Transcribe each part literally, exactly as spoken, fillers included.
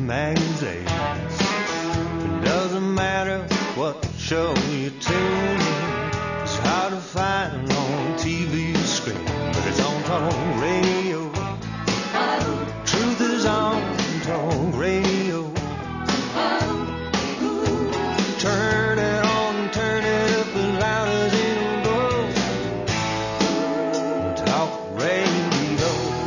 magazines. It doesn't matter what show you tune in. It's hard to find on T V screen, but it's on talk radio. Truth is on talk radio. Turn it on, turn it up as loud as it'll go. Talk radio.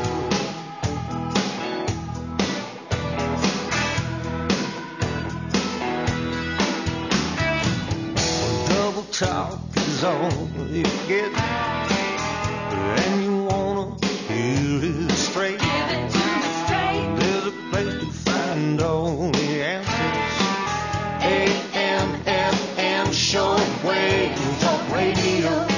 Double talk is all you get, and you wanna hear it straight. Give it to me straight. There's a place to find all the answers. A M F M shortwave talk radio.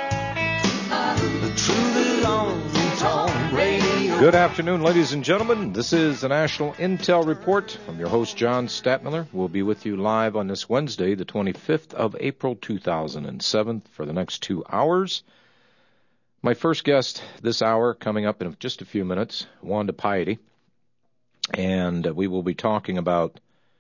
The truth is on talk radio. Good afternoon, ladies and gentlemen. This is the National Intel Report. I'm your host, John Statmiller. We'll be with you live on this Wednesday, the twenty-fifth of April, two thousand seven, for the next two hours. My first guest this hour, coming up in just a few minutes, Wanda Piety, and we will be talking about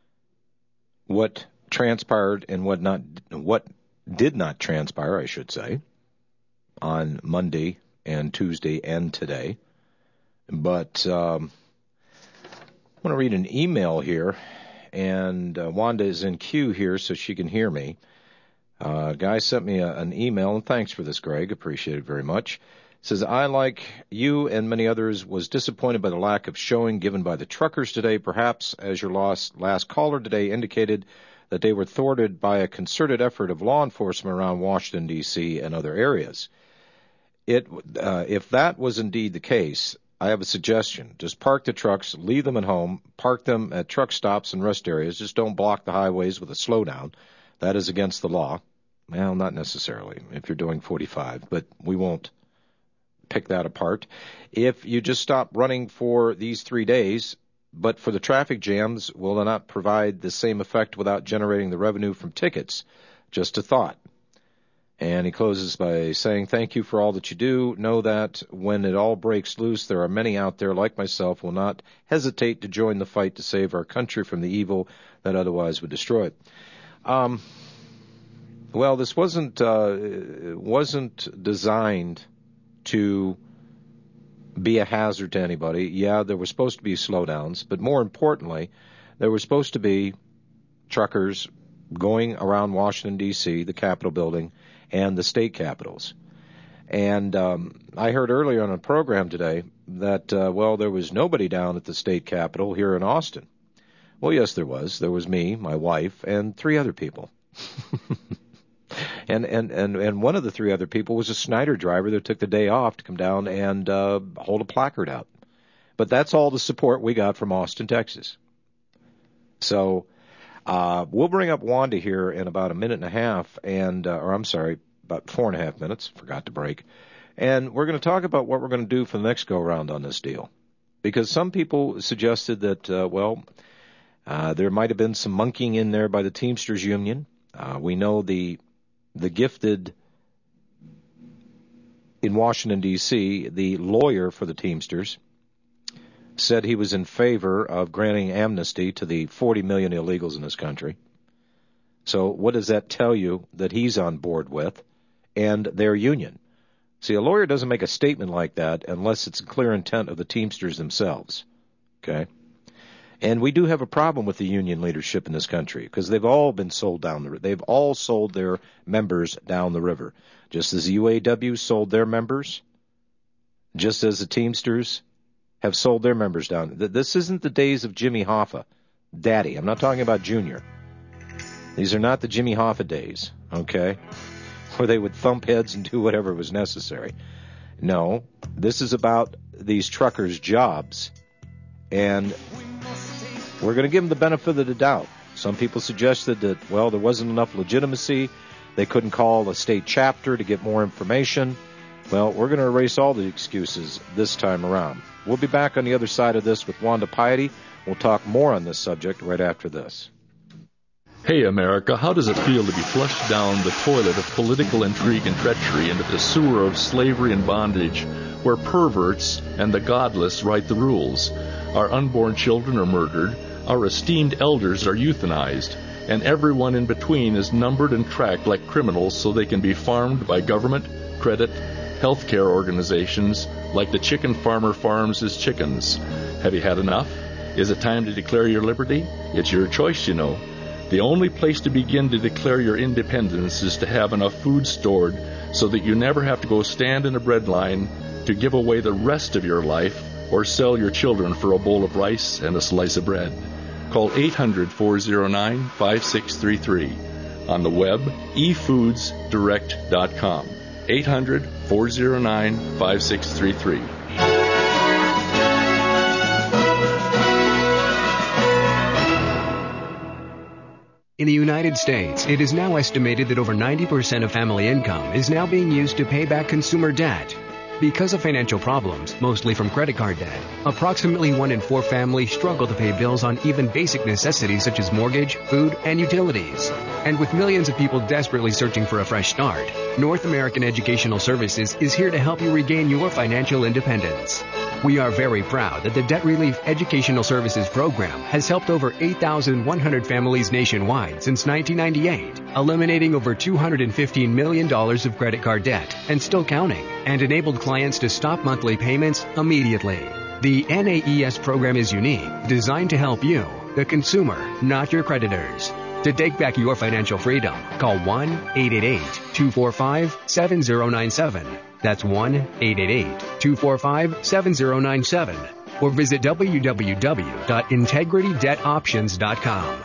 what transpired and what not, what did not transpire, I should say, on Monday and Tuesday and today. But um, I want to read an email here, and uh, Wanda is in queue here so she can hear me. Uh, a guy sent me a, an email, and thanks for this, Greg. Appreciate it very much. It says, I, like you and many others, was disappointed by the lack of showing given by the truckers today, perhaps as your last, last caller today indicated that they were thwarted by a concerted effort of law enforcement around Washington, D C and other areas. It, uh, if that was indeed the case, I have a suggestion. Just park the trucks, leave them at home, park them at truck stops and rest areas. Just don't block the highways with a slowdown. That is against the law. Well, not necessarily if you're doing forty-five, but we won't pick that apart. If you just stop running for these three days, but for the traffic jams, will they not provide the same effect without generating the revenue from tickets? Just a thought. And he closes by saying, thank you for all that you do. Know that when it all breaks loose, there are many out there like myself who will not hesitate to join the fight to save our country from the evil that otherwise would destroy it. Um, well, this wasn't uh, wasn't designed to be a hazard to anybody. Yeah, there were supposed to be slowdowns, but more importantly, there were supposed to be truckers going around Washington, D C, the Capitol building, and the state capitals. And um, I heard earlier on a program today that, uh, well, there was nobody down at the state capitol here in Austin. Well, yes, there was. There was me, my wife, and three other people. and, and, and, and one of the three other people was a Snyder driver that took the day off to come down and uh, hold a placard out. But that's all the support we got from Austin, Texas. So uh, we'll bring up Wanda here in about a minute and a half, and uh, or I'm sorry, about four and a half minutes. Forgot to break. And we're going to talk about what we're going to do for the next go-around on this deal. Because some people suggested that, uh, well, Uh, there might have been some monkeying in there by the Teamsters Union. Uh, we know the the gifted in Washington, D C, the lawyer for the Teamsters, said he was in favor of granting amnesty to the forty million illegals in this country. So what does that tell you that he's on board with and their union? See, a lawyer doesn't make a statement like that unless it's a clear intent of the Teamsters themselves. Okay? And we do have a problem with the union leadership in this country because they've all been sold down the river. They've all sold their members down the river. Just as the U A W sold their members, just as the Teamsters have sold their members down. This isn't the days of Jimmy Hoffa, Daddy. I'm not talking about Junior. These are not the Jimmy Hoffa days, okay, where they would thump heads and do whatever was necessary. No, this is about these truckers' jobs, and we're going to give them the benefit of the doubt. Some people suggested that, well, there wasn't enough legitimacy. They couldn't call a state chapter to get more information. Well, we're going to erase all the excuses this time around. We'll be back on the other side of this with Wanda Piety. We'll talk more on this subject right after this. Hey, America, how does it feel to be flushed down the toilet of political intrigue and treachery into the sewer of slavery and bondage, where perverts and the godless write the rules? Our unborn children are murdered. Our esteemed elders are euthanized, and everyone in between is numbered and tracked like criminals so they can be farmed by government, credit, healthcare organizations like the chicken farmer farms his chickens. Have you had enough? Is it time to declare your liberty? It's your choice, you know. The only place to begin to declare your independence is to have enough food stored so that you never have to go stand in a bread line to give away the rest of your life or sell your children for a bowl of rice and a slice of bread. Call eight hundred, four oh nine, five six three three. On the web, e foods direct dot com. eight hundred, four oh nine, five six three three. In the United States, it is now estimated that over ninety percent of family income is now being used to pay back consumer debt. Because of financial problems, mostly from credit card debt, approximately one in four families struggle to pay bills on even basic necessities such as mortgage, food, and utilities. And with millions of people desperately searching for a fresh start, North American Educational Services is here to help you regain your financial independence. We are very proud that the Debt Relief Educational Services Program has helped over eight thousand one hundred families nationwide since nineteen ninety-eight, eliminating over two hundred fifteen million dollars of credit card debt and still counting, and enabled clients to stop monthly payments immediately. The N A E S program is unique, designed to help you, the consumer, not your creditors. To take back your financial freedom, call one eight eight eight, two four five, seven zero nine seven. That's one eight eight eight, two four five, seven zero nine seven. Or visit w w w dot integrity debt options dot com.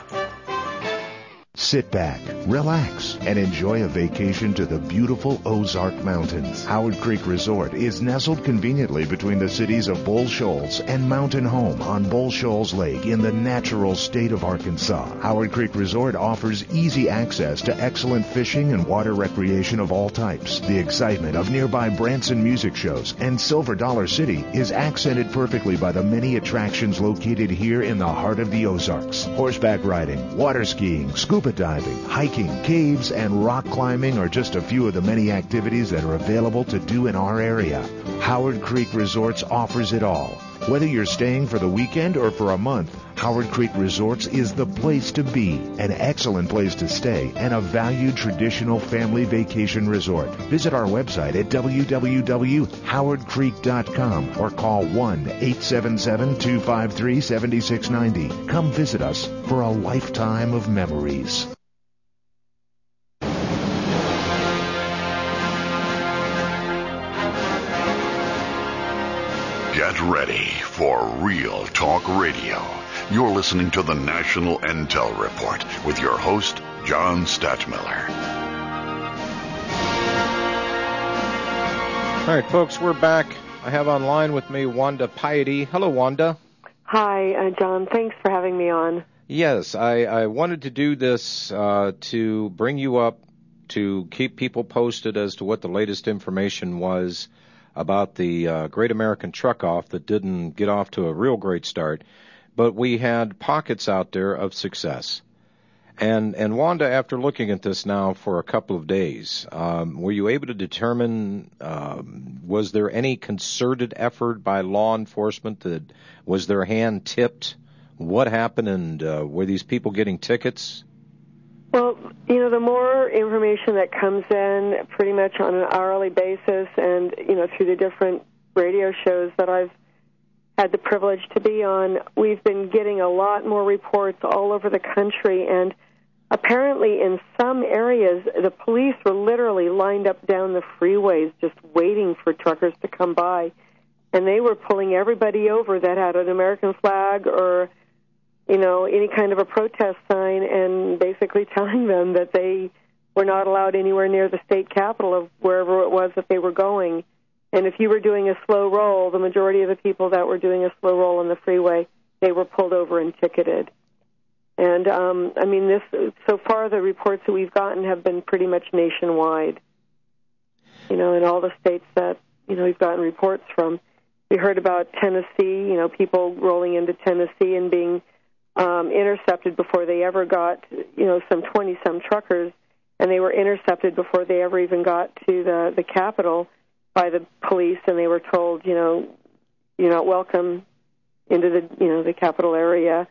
Sit back, relax, and enjoy a vacation to the beautiful Ozark Mountains. Howard Creek Resort is nestled conveniently between the cities of Bull Shoals and Mountain Home on Bull Shoals Lake in the natural state of Arkansas. Howard Creek Resort offers easy access to excellent fishing and water recreation of all types. The excitement of nearby Branson music shows and Silver Dollar City is accented perfectly by the many attractions located here in the heart of the Ozarks. Horseback riding, water skiing, scuba diving, hiking, caves, and rock climbing are just a few of the many activities that are available to do in our area. Howard Creek Resorts offers it all. Whether you're staying for the weekend or for a month, Howard Creek Resorts is the place to be, an excellent place to stay, and a valued traditional family vacation resort. Visit our website at w w w dot howard creek dot com or call one eight seven seven, two five three, seven six nine zero. Come visit us for a lifetime of memories. Get ready for Real Talk Radio. You're listening to the National Intel Report with your host, John Stadtmiller. All right, folks, we're back. I have online with me Wanda Piety. Hello, Wanda. Hi, uh, John. Thanks for having me on. Yes, I, I wanted to do this uh, to bring you up, to keep people posted as to what the latest information was about the uh, Great American Truck-Off that didn't get off to a real great start. But we had pockets out there of success. And and Wanda, after looking at this now for a couple of days, um, were you able to determine, um, was there any concerted effort by law enforcement? That, was their hand tipped? What happened, and uh, were these people getting tickets? Well, you know, the more information that comes in pretty much on an hourly basis and, you know, through the different radio shows that I've had the privilege to be on, we've been getting a lot more reports all over the country. And apparently in some areas, the police were literally lined up down the freeways just waiting for truckers to come by. And they were pulling everybody over that had an American flag or, you know, any kind of a protest sign and basically telling them that they were not allowed anywhere near the state capitol of wherever it was that they were going. And if you were doing a slow roll, the majority of the people that were doing a slow roll on the freeway, they were pulled over and ticketed. And, um, I mean, this so far the reports that we've gotten have been pretty much nationwide, you know, in all the states that, you know, we've gotten reports from. We heard about Tennessee, you know, people rolling into Tennessee and being um, intercepted before they ever got, you know, some twenty-some truckers, and they were intercepted before they ever even got to the, the Capitol by the police, and they were told, you know, you're not welcome into the, you know, the Capitol area.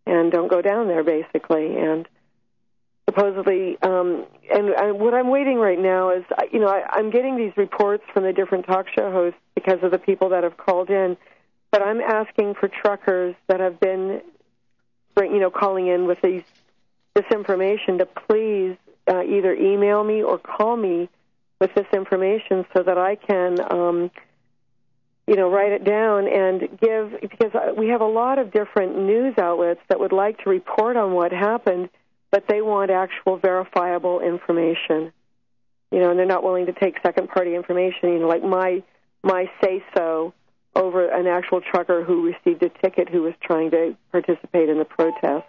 and don't go down there, basically. And supposedly, um, and, and what I'm waiting right now is, you know, I, I'm getting these reports from the different talk show hosts because of the people that have called in, but I'm asking for truckers that have been, you know, calling in with these this information to please uh, either email me or call me with this information so that I can, um, you know, write it down and give, because we have a lot of different news outlets that would like to report on what happened, but they want actual verifiable information, you know, and they're not willing to take second-party information, you know, like my my say-so over an actual trucker who received a ticket who was trying to participate in the protest.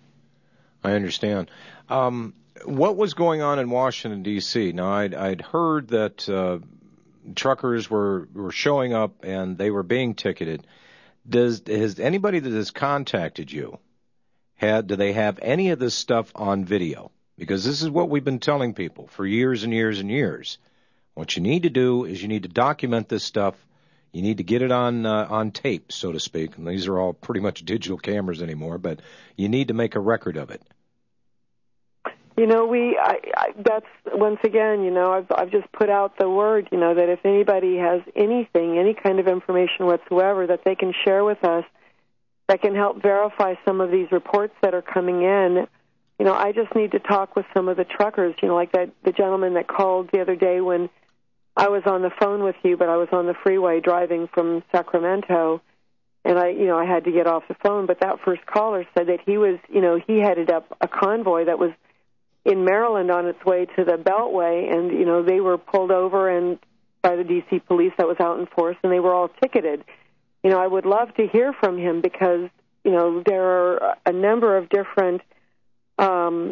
I understand. Um, what was going on in Washington, D C? Now, I'd, I'd heard that uh, truckers were, were showing up and they were being ticketed. Does has anybody that has contacted you, had do they have any of this stuff on video? Because this is what we've been telling people for years and years and years. What you need to do is you need to document this stuff. You need to get it on uh, on tape, so to speak. And these are all pretty much digital cameras anymore, but you need to make a record of it. You know, we I, I, that's once again, you know, I've I've just put out the word, you know, that if anybody has anything, any kind of information whatsoever that they can share with us that can help verify some of these reports that are coming in. You know, I just need to talk with some of the truckers, you know, like that the gentleman that called the other day when I was on the phone with you, but I was on the freeway driving from Sacramento, and I, you know, I had to get off the phone. But that first caller said that he was, you know, he headed up a convoy that was in Maryland on its way to the Beltway, and, you know, they were pulled over and by the D C police that was out in force, and they were all ticketed. You know, I would love to hear from him because, you know, there are a number of different um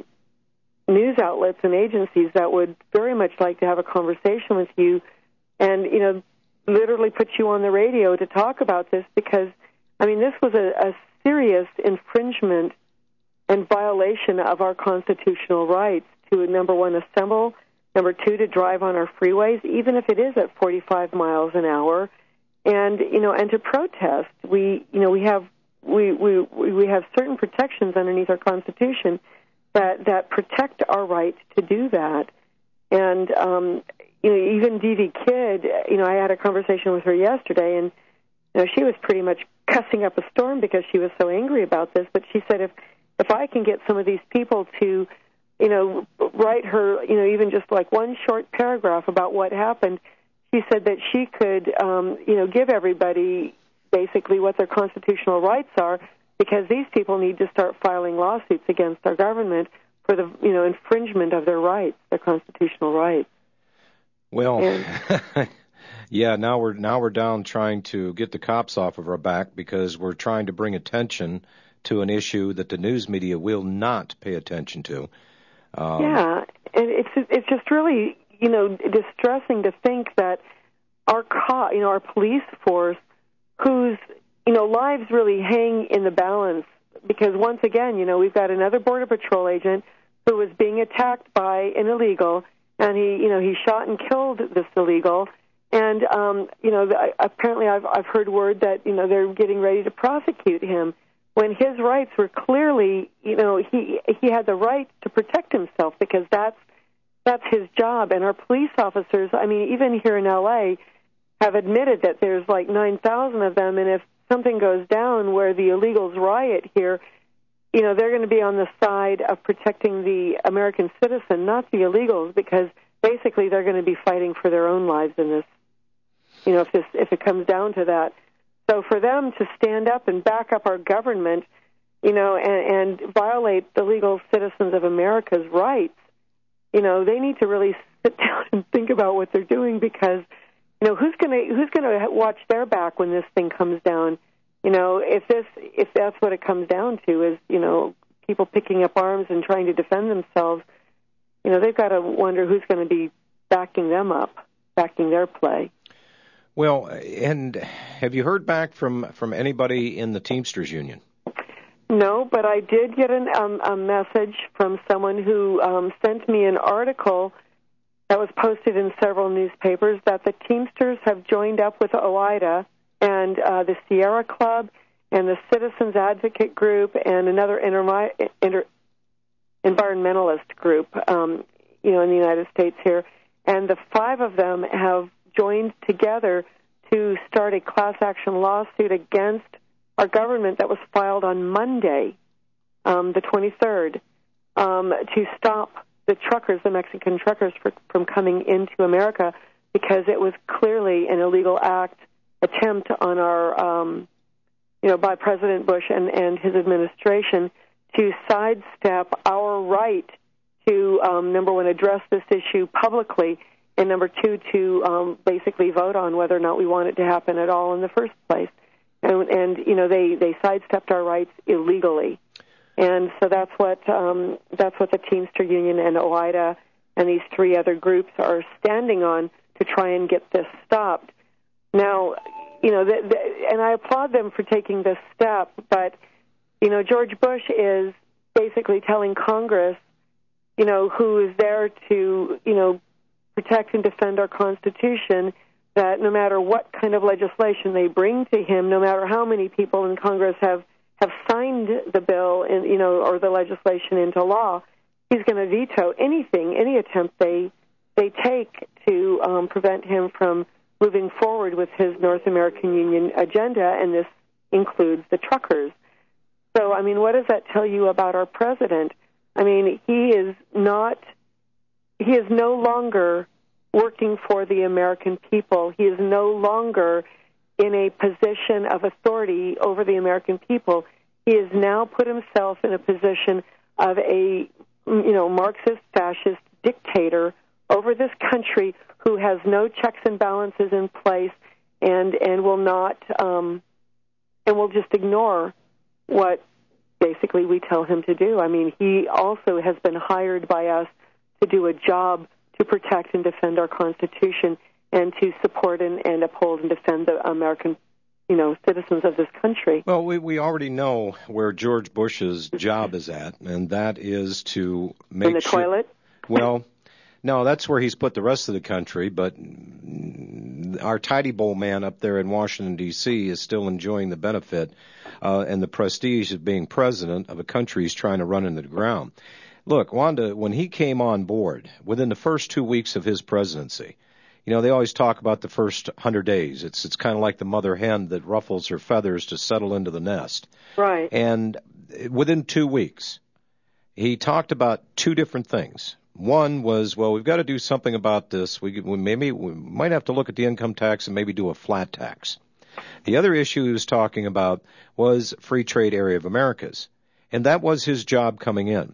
news outlets and agencies that would very much like to have a conversation with you and, you know, literally put you on the radio to talk about this because, I mean, this was a, a serious infringement and violation of our constitutional rights to, number one, assemble, number two, to drive on our freeways, even if it is at forty-five miles an hour, and, you know, and to protest. We, you know, we have, we, we, we have certain protections underneath our Constitution that, that protect our right to do that. And, um, you know, even Dee Dee Kidd, you know, I had a conversation with her yesterday, and, you know, she was pretty much cussing up a storm because she was so angry about this. But she said, if, if I can get some of these people to, you know, write her, you know, even just like one short paragraph about what happened, she said that she could, um, you know, give everybody basically what their constitutional rights are, because these people need to start filing lawsuits against our government for the, you know, infringement of their rights, their constitutional rights. Well, and, yeah, now we're now we're down trying to get the cops off of our back because we're trying to bring attention to an issue that the news media will not pay attention to. Um, yeah, and it's it's just really, you know, distressing to think that our co- you know, our police force, whose, you know, lives really hang in the balance, because once again, you know, we've got another Border Patrol agent who was being attacked by an illegal, and he, you know, he shot and killed this illegal, and, um, you know, the, apparently I've, I've heard word that, you know, they're getting ready to prosecute him when his rights were clearly, you know, he he had the right to protect himself because that's that's his job. And our police officers, I mean, even here in L A, have admitted that there's like nine thousand of them, and if something goes down where the illegals riot here, you know, they're going to be on the side of protecting the American citizen, not the illegals, because basically they're going to be fighting for their own lives in this, you know, if this if it comes down to that. So for them to stand up and back up our government, you know, and, and violate the legal citizens of America's rights, you know, they need to really sit down and think about what they're doing, because, you know, who's going to who's going to watch their back when this thing comes down? You know, if this if that's what it comes down to is, you know, people picking up arms and trying to defend themselves, you know, they've got to wonder who's going to be backing them up, backing their play. Well, and have you heard back from, from anybody in the Teamsters Union? No, but I did get an, um, a message from someone who um, sent me an article that was posted in several newspapers that the Teamsters have joined up with OOIDA and uh, the Sierra Club and the Citizens Advocate Group and another inter- inter- environmentalist group, um, you know, in the United States here. And the five of them have joined together to start a class action lawsuit against our government that was filed on Monday, um, the twenty-third, um, to stop the truckers, the Mexican truckers, for, from coming into America because it was clearly an illegal act, attempt on our, um, you know, by President Bush and, and his administration to sidestep our right to, um, number one, address this issue publicly, and number two, to um, basically vote on whether or not we want it to happen at all in the first place. And, and you know, they, they sidestepped our rights illegally. And so that's what um, that's what the Teamster Union and OOIDA and these three other groups are standing on to try and get this stopped. Now, you know, the, the, and I applaud them for taking this step, but, you know, George Bush is basically telling Congress, you know, who is there to, you know, protect and defend our Constitution, that no matter what kind of legislation they bring to him, no matter how many people in Congress have have signed the bill, in, you know, or the legislation into law, he's going to veto anything, any attempt they they take to um, prevent him from moving forward with his North American Union agenda, and this includes the truckers. So, I mean, what does that tell you about our president? I mean, he is not, he is no longer working for the American people. He is no longer in a position of authority over the American people. He has now put himself in a position of a, you know, Marxist, fascist dictator over this country who has no checks and balances in place and, and will not, um, and will just ignore what basically we tell him to do. I mean, he also has been hired by us to do a job to protect and defend our Constitution and to support and, and uphold and defend the American, you know, citizens of this country. Well, we, we already know where George Bush's job is at, and that is to make In the sure, toilet? Well, no, that's where he's put the rest of the country, but our tidy bowl man up there in Washington, D C is still enjoying the benefit uh, and the prestige of being president of a country he's trying to run into the ground. Look, Wanda, when he came on board, within the first two weeks of his presidency, you know, they always talk about the first hundred days. It's it's kind of like the mother hen that ruffles her feathers to settle into the nest. Right. And within two weeks, he talked about two different things. One was, well, we've got to do something about this. We, we maybe we might have to look at the income tax and maybe do a flat tax. The other issue he was talking about was free trade area of Americas, and that was his job coming in.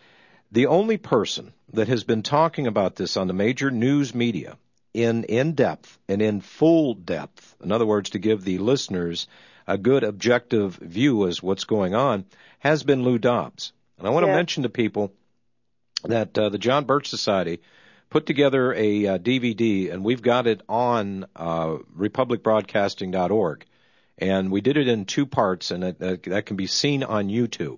The only person that has been talking about this on the major news media in in depth and in full depth, in other words, to give the listeners a good objective view as what's going on, has been Lou Dobbs. And I want yeah. to mention to people that uh, the John Birch Society put together a uh, D V D, and we've got it on uh, republic broadcasting dot org. And we did it in two parts, and it, uh, that can be seen on YouTube.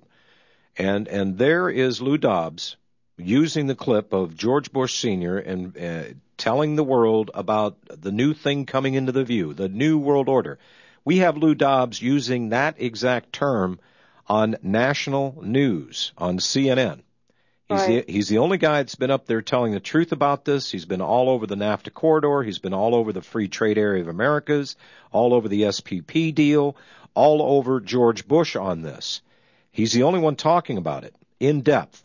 And and there is Lou Dobbs using the clip of George Bush Senior and uh, telling the world about the new thing coming into the view, the new world order. We have Lou Dobbs using that exact term on national news, on C N N. He's, right. the, he's the only guy that's been up there telling the truth about this. He's been all over the NAFTA corridor. He's been all over the free trade area of Americas, all over the S P P deal, all over George Bush on this. He's the only one talking about it in depth.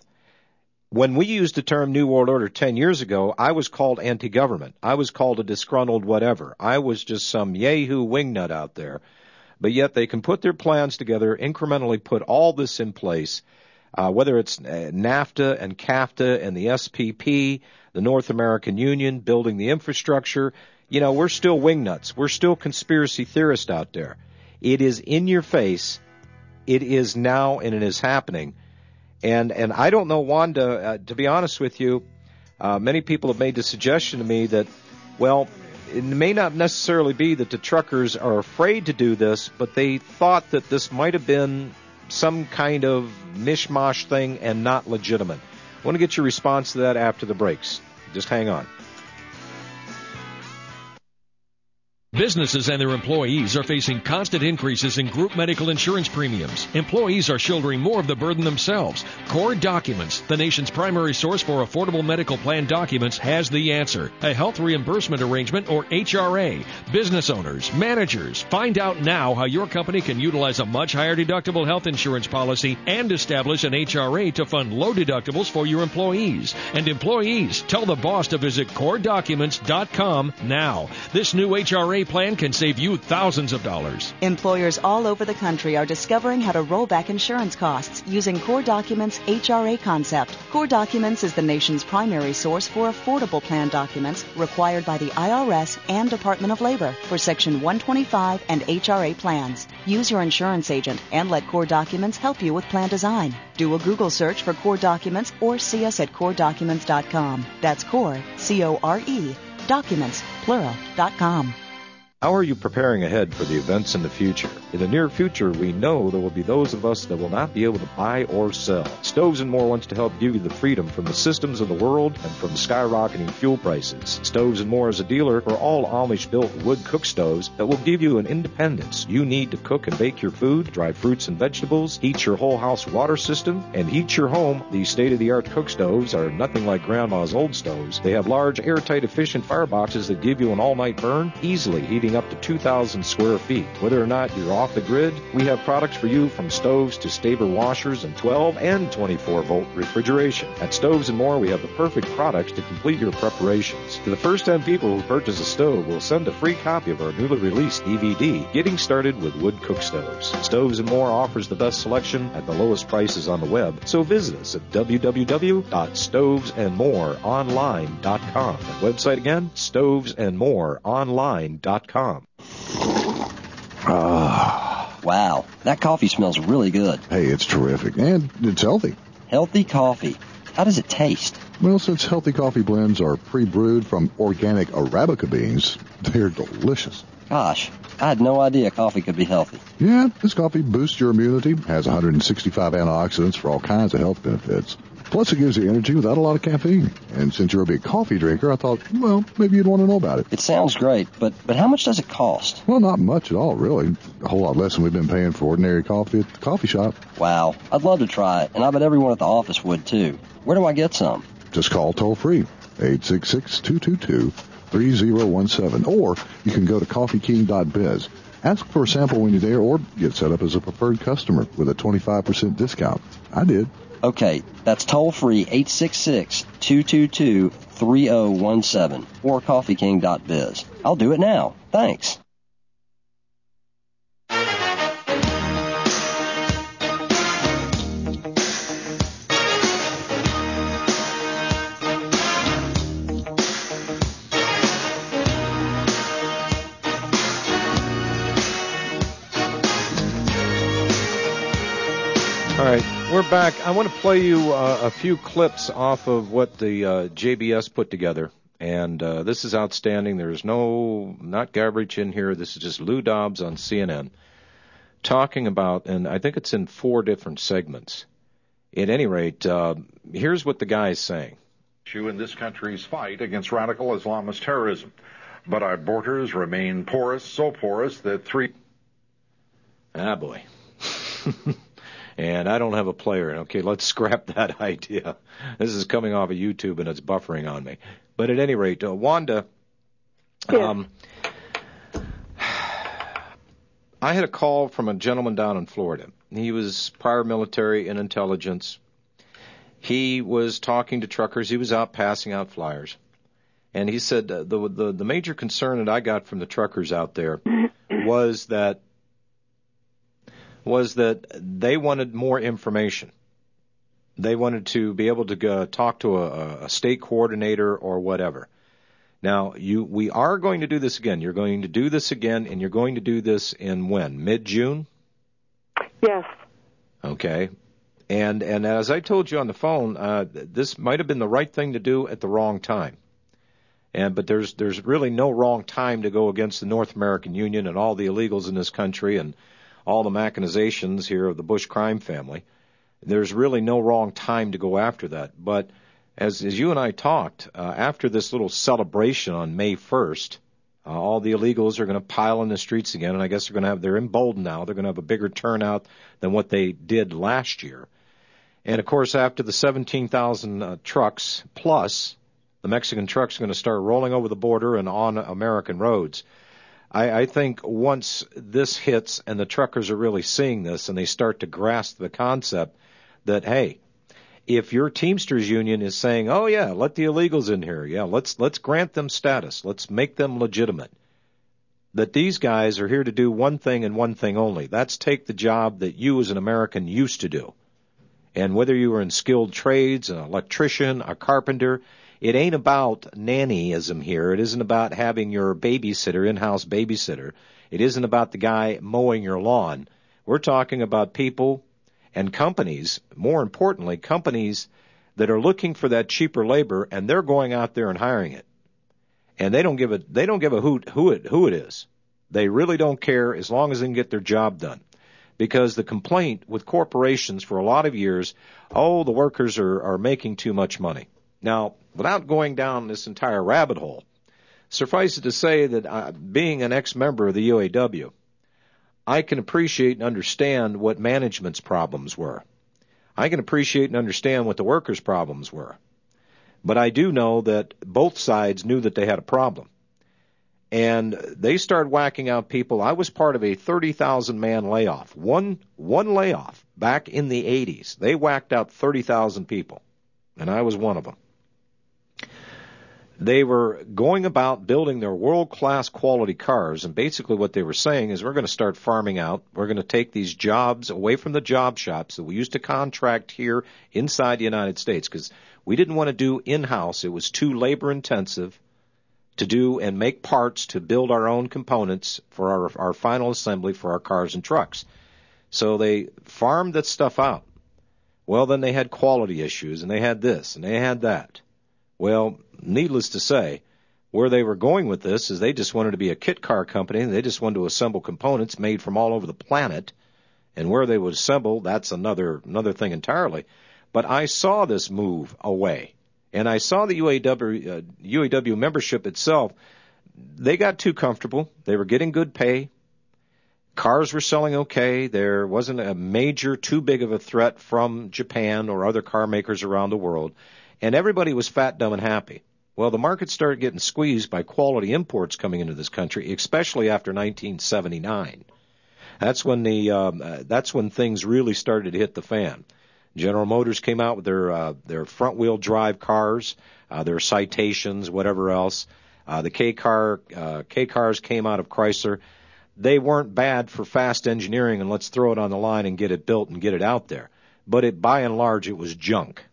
When we used the term New World Order ten years ago, I was called anti-government. I was called a disgruntled whatever. I was just some yahoo wingnut out there. But yet they can put their plans together, incrementally put all this in place, uh, whether it's NAFTA and CAFTA and the S P P, the North American Union, building the infrastructure. You know, we're still wingnuts. We're still conspiracy theorists out there. It is in your face. It is now, and it is happening. And and I don't know, Wanda, uh, to be honest with you, uh, many people have made the suggestion to me that, well, it may not necessarily be that the truckers are afraid to do this, but they thought that this might have been some kind of mishmash thing and not legitimate. I want to get your response to that after the breaks. Just hang on. Businesses and their employees are facing constant increases in group medical insurance premiums. Employees are shouldering more of the burden themselves. Core Documents, the nation's primary source for affordable medical plan documents, has the answer. A health reimbursement arrangement, or H R A. Business owners, managers, find out now how your company can utilize a much higher deductible health insurance policy and establish an H R A to fund low deductibles for your employees. And employees, tell the boss to visit core documents dot com now. This new H R A plan can save you thousands of dollars. Employers all over the country are discovering how to roll back insurance costs using Core Documents' H R A concept. Core Documents is the nation's primary source for affordable plan documents required by the I R S and Department of Labor for Section one twenty-five and H R A plans. Use your insurance agent and let Core Documents help you with plan design. Do a Google search for Core Documents or see us at core documents dot com. That's Core, C O R E, documents, plural, dot com. How are you preparing ahead for the events in the future? In the near future, we know there will be those of us that will not be able to buy or sell. Stoves and More wants to help give you the freedom from the systems of the world and from skyrocketing fuel prices. Stoves and More is a dealer for all Amish-built wood cook stoves that will give you an independence you need to cook and bake your food, dry fruits and vegetables, heat your whole house water system, and heat your home. These state-of-the-art cook stoves are nothing like Grandma's old stoves. They have large, airtight, efficient fireboxes that give you an all-night burn, easily heating up to two thousand square feet. Whether or not you're off the grid, we have products for you from stoves to Staber washers and twelve and twenty-four volt refrigeration. At Stoves and More, we have the perfect products to complete your preparations. To the first ten people who purchase a stove, we'll send a free copy of our newly released D V D, Getting Started with Wood Cook Stoves. Stoves and More offers the best selection at the lowest prices on the web, so visit us at w w w dot stoves and more online dot com. That website again, stoves and more online dot com. Ah. Wow, that coffee smells really good. Hey, it's terrific, and it's healthy. Healthy coffee. How does it taste? Well, since healthy coffee blends are pre-brewed from organic Arabica beans, they're delicious. Gosh, I had no idea coffee could be healthy. Yeah, this coffee boosts your immunity, has one hundred sixty-five antioxidants for all kinds of health benefits. Plus, it gives you energy without a lot of caffeine. And since you're a big coffee drinker, I thought, well, maybe you'd want to know about it. It sounds great, but, but how much does it cost? Well, not much at all, really. A whole lot less than we've been paying for ordinary coffee at the coffee shop. Wow, I'd love to try it, and I bet everyone at the office would, too. Where do I get some? Just call toll-free, eight six six, two two two, three zero one seven, or you can go to coffee king dot biz. Ask for a sample when you're there, or get set up as a preferred customer with a twenty-five percent discount. I did. Okay, that's toll-free, eight six six, two two two, three zero one seven, or coffee king dot biz. I'll do it now. Thanks. All right, we're back. I want to play you uh, a few clips off of what the uh, J B S put together, and uh, this is outstanding. There's no, not Gabbridge in here. This is just Lou Dobbs on C N N talking about, and I think it's in four different segments. At any rate, uh, here's what the guy is saying. In this country's fight against radical Islamist terrorism, but our borders remain porous, so porous that three... Ah, boy. And I don't have a player. Okay, let's scrap that idea. This is coming off of YouTube, and it's buffering on me. But at any rate, uh, Wanda, um, I had a call from a gentleman down in Florida. He was prior military and intelligence. He was talking to truckers. He was out passing out flyers. And he said uh, the, the the major concern that I got from the truckers out there was that was that they wanted more information. They wanted to be able to go talk to a, a state coordinator or whatever. Now, you we are going to do this again. You're going to do this again, and you're going to do this in when? Mid-June? Yes. Okay. And and as I told you on the phone, uh, this might have been the right thing to do at the wrong time. And but there's there's really no wrong time to go against the North American Union and all the illegals in this country and all the machinations here of the Bush crime family. There's really no wrong time to go after that. But as as you and I talked, uh, after this little celebration on May first, Uh, all the illegals are going to pile in the streets again, and I guess they're going to have, they're emboldened now. They're going to have a bigger turnout than what they did last year. And, of course, after the seventeen thousand uh, trucks plus, the Mexican trucks are going to start rolling over the border and on American roads. I, I think once this hits and the truckers are really seeing this and they start to grasp the concept that, hey, if your Teamsters union is saying, oh, yeah, let the illegals in here, yeah, let's let's grant them status, let's make them legitimate, that these guys are here to do one thing and one thing only. That's take the job that you as an American used to do. And whether you were in skilled trades, an electrician, a carpenter, it ain't about nannyism here. It isn't about having your babysitter, in-house babysitter. It isn't about the guy mowing your lawn. We're talking about people and companies, more importantly, companies that are looking for that cheaper labor, and they're going out there and hiring it. And they don't give a they don't give a hoot who it who it is. They really don't care as long as they can get their job done. Because the complaint with corporations for a lot of years, oh, the workers are, are making too much money. Now, without going down this entire rabbit hole, suffice it to say that uh, being an ex-member of the U A W, I can appreciate and understand what management's problems were. I can appreciate and understand what the workers' problems were. But I do know that both sides knew that they had a problem. And they started whacking out people. I was part of a thirty thousand man layoff. One one layoff back in the eighties. They whacked out thirty thousand people, and I was one of them. They were going about building their world-class quality cars, and basically what they were saying is we're going to start farming out. We're going to take these jobs away from the job shops that we used to contract here inside the United States because we didn't want to do in-house. It was too labor-intensive to do and make parts to build our own components for our, our final assembly for our cars and trucks. So they farmed that stuff out. Well, then they had quality issues, and they had this, and they had that. Well, needless to say, where they were going with this is they just wanted to be a kit car company, and they just wanted to assemble components made from all over the planet. And where they would assemble, that's another another thing entirely. But I saw this move away. And I saw the U A W, uh, U A W membership itself. They got too comfortable. They were getting good pay. Cars were selling okay. There wasn't a major, too big of a threat from Japan or other car makers around the world. And everybody was fat, dumb, and happy. Well, the market started getting squeezed by quality imports coming into this country, especially after nineteen seventy-nine. That's when the um, uh, that's when things really started to hit the fan. General Motors came out with their uh, their front-wheel drive cars, uh, their Citations, whatever else. Uh, the K-car uh, K-cars came out of Chrysler. They weren't bad for fast engineering, and let's throw it on the line and get it built and get it out there. But it, by and large, it was junk.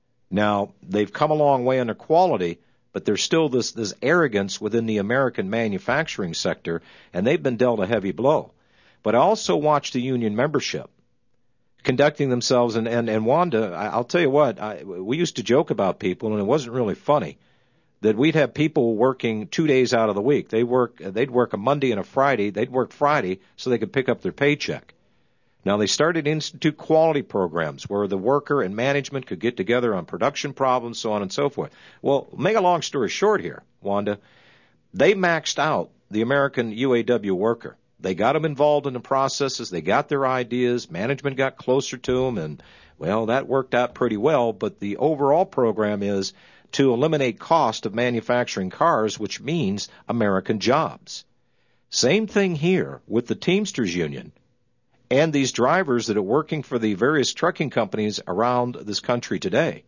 Now, they've come a long way in their quality, but there's still this, this arrogance within the American manufacturing sector, and they've been dealt a heavy blow. But I also watched the union membership conducting themselves, and, and, and Wanda, I'll tell you what, I, we used to joke about people, and it wasn't really funny, that we'd have people working two days out of the week. They work, they'd work a Monday and a Friday. They'd work Friday so they could pick up their paycheck. Now, they started to institute quality programs where the worker and management could get together on production problems, so on and so forth. Well, make a long story short here, Wanda, they maxed out the American U A W worker. They got them involved in the processes. They got their ideas. Management got closer to them, and, well, that worked out pretty well. But the overall program is to eliminate cost of manufacturing cars, which means American jobs. Same thing here with the Teamsters Union and these drivers that are working for the various trucking companies around this country today.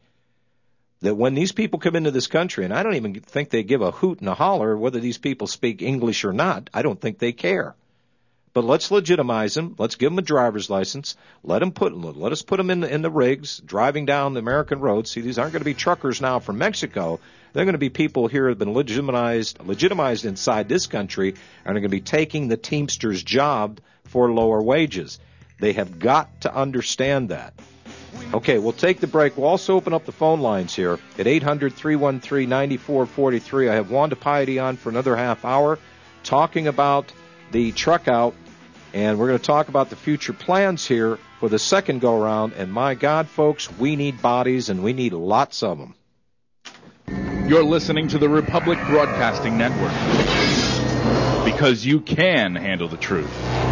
That when these people come into this country, and I don't even think they give a hoot and a holler whether these people speak English or not, I don't think they care. But let's legitimize them. Let's give them a driver's license. Let them put, let us put them in the, in the rigs, driving down the American roads. See, these aren't going to be truckers now from Mexico. They're going to be people here who have been legitimized, legitimized inside this country, and are going to be taking the Teamsters job for lower wages. They have got to understand that. Okay, we'll take the break. We'll also open up the phone lines here at eight hundred, three one three, nine four four three. I have Wanda Piety on for another half hour talking about the truck out. And we're going to talk about the future plans here for the second go-around. And my God, folks, we need bodies, and we need lots of them. You're listening to the Republic Broadcasting Network. because you can handle the truth.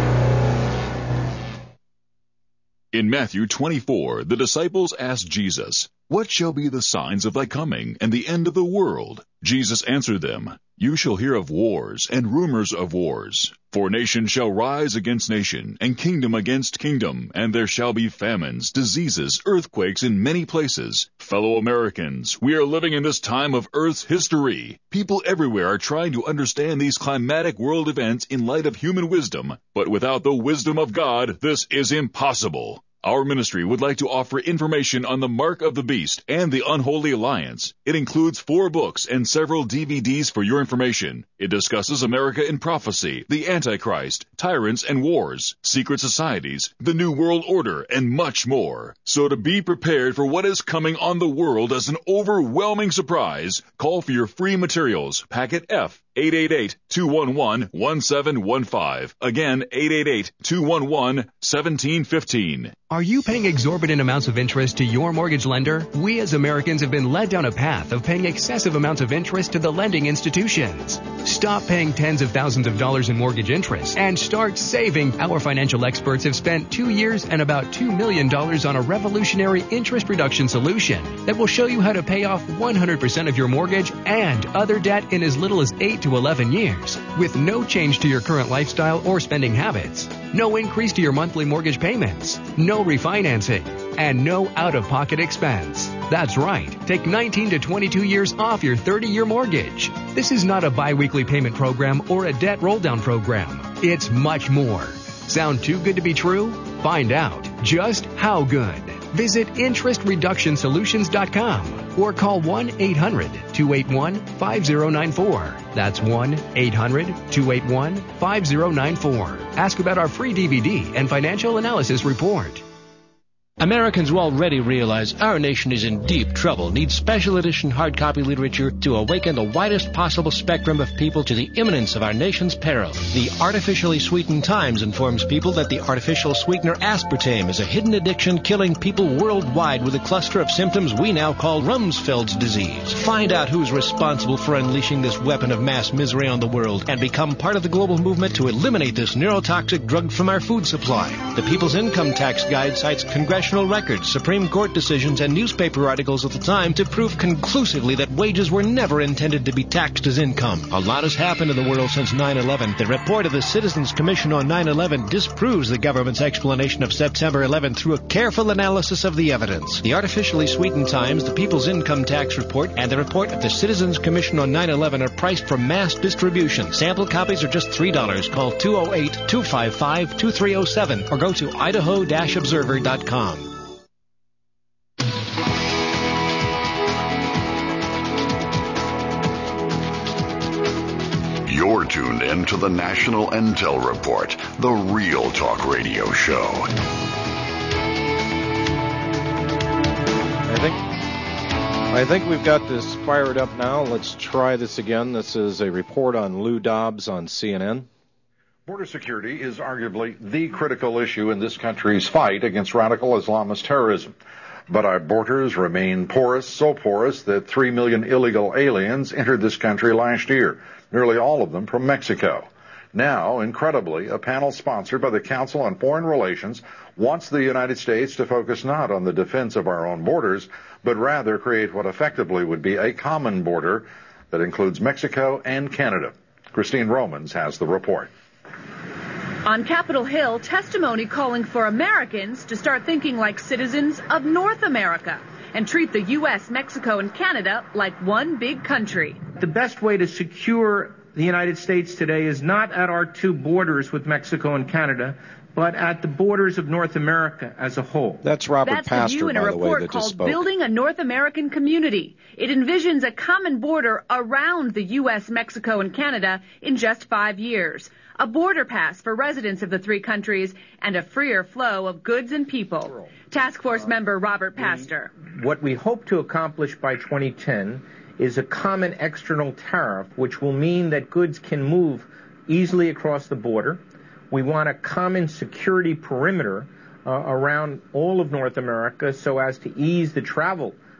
In Matthew twenty-four, the disciples asked Jesus, "What shall be the signs of thy coming and the end of the world?" Jesus answered them, "You shall hear of wars and rumors of wars. For nation shall rise against nation, and kingdom against kingdom, and there shall be famines, diseases, earthquakes in many places. Fellow Americans, we are living in this time of Earth's history. People everywhere are trying to understand these climatic world events in light of human wisdom, but without the wisdom of God, this is impossible. Our ministry would like to offer information on the Mark of the Beast and the Unholy Alliance. It includes four books and several D V Ds for your information. It discusses America in prophecy, the Antichrist, tyrants and wars, secret societies, the New World Order, and much more. So to be prepared for what is coming on the world as an overwhelming surprise, call for your free materials, packet F, eight eight eight, two one one, one seven one five. Again, eight eight eight, two one one, one seven one five. Are you paying exorbitant amounts of interest to your mortgage lender? We as Americans have been led down a path of paying excessive amounts of interest to the lending institutions. Stop paying tens of thousands of dollars in mortgage interest and start saving. Our financial experts have spent two years and about two million dollars on a revolutionary interest reduction solution that will show you how to pay off one hundred percent of your mortgage and other debt in as little as eight to eleven years with no change to your current lifestyle or spending habits. No increase to your monthly mortgage payments, no refinancing, and no out-of-pocket expense. That's right. Take nineteen to twenty-two years off your thirty-year mortgage. This is not a bi-weekly payment program or a debt roll-down program. It's much more. Sound too good to be true? Find out just how good. Visit interest reduction solutions dot com or call one eight hundred, two eight one, five zero nine four. That's one eight hundred, two eight one, five zero nine four. Ask about our free D V D and financial analysis report. Americans will already realize our nation is in deep trouble, needs special edition hard copy literature to awaken the widest possible spectrum of people to the imminence of our nation's peril. The Artificially Sweetened Times informs people that the artificial sweetener aspartame is a hidden addiction killing people worldwide with a cluster of symptoms we now call Rumsfeld's disease. Find out who's responsible for unleashing this weapon of mass misery on the world and become part of the global movement to eliminate this neurotoxic drug from our food supply. The People's Income Tax Guide cites congressional records, Supreme Court decisions, and newspaper articles of the time to prove conclusively that wages were never intended to be taxed as income. A lot has happened in the world since nine eleven. The report of the Citizens Commission on nine eleven disproves the government's explanation of September eleventh through a careful analysis of the evidence. The Artificially Sweetened Times, the People's Income Tax Report, and the report of the Citizens Commission on nine eleven are priced for mass distribution. Sample copies are just three dollars. Call two oh eight, two five five, two three oh seven or go to idaho dash observer dot com. You're tuned in to the National Intel Report, the Real Talk Radio Show. I think I think we've got this fired up now. Let's try this again. This is a report on Lou Dobbs on C N N. Border security is arguably the critical issue in this country's fight against radical Islamist terrorism. But our borders remain porous, so porous that three million illegal aliens entered this country last year, nearly all of them from Mexico. Now, incredibly, a panel sponsored by the Council on Foreign Relations wants the United States to focus not on the defense of our own borders, but rather create what effectively would be a common border that includes Mexico and Canada. Christine Romans has the report. On Capitol Hill, testimony calling for Americans to start thinking like citizens of North America and treat the U S, Mexico, and Canada like one big country. The best way to secure the United States today is not at our two borders with Mexico and Canada, but at the borders of North America as a whole. That's Robert That's Pastor, the view in a by the way, report that just called spoke. Building a North American Community. It envisions a common border around the U S, Mexico, and Canada in just five years. A border pass for residents of the three countries, and a freer flow of goods and people. Task Force member Robert Pastor. What we hope to accomplish by twenty ten is a common external tariff, which will mean that goods can move easily across the border. We want a common security perimeter uh, around all of North America so as to ease the travel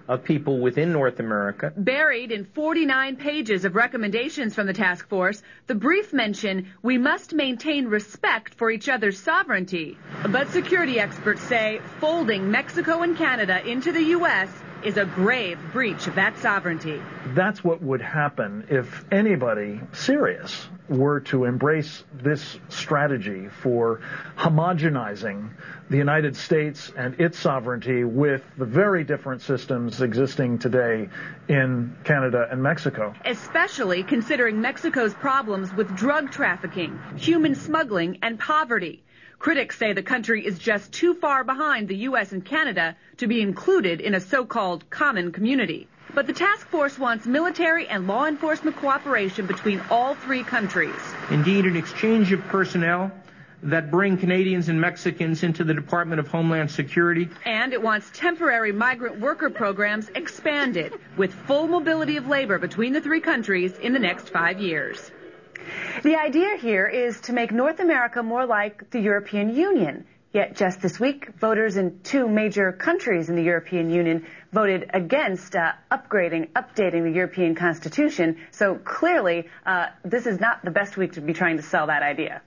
of people within North America. Buried in forty-nine pages of recommendations from the task force, the brief mention we must maintain respect for each other's sovereignty. But security experts say folding Mexico and Canada into the U S is a grave breach of that sovereignty. That's what would happen if anybody serious were to embrace this strategy for homogenizing the United States and its sovereignty with the very different systems existing today in Canada and Mexico. Especially considering Mexico's problems with drug trafficking, human smuggling, and poverty. Critics say the country is just too far behind the U S and Canada to be included in a so-called common community. But the task force wants military and law enforcement cooperation between all three countries. Indeed, an exchange of personnel that bring Canadians and Mexicans into the Department of Homeland Security. And it wants temporary migrant worker programs expanded with full mobility of labor between the three countries in the next five years. The idea here is to make North America more like the European Union. Yet just this week, voters in two major countries in the European Union voted against uh, upgrading, updating the European Constitution. So clearly, uh, this is not the best week to be trying to sell that idea.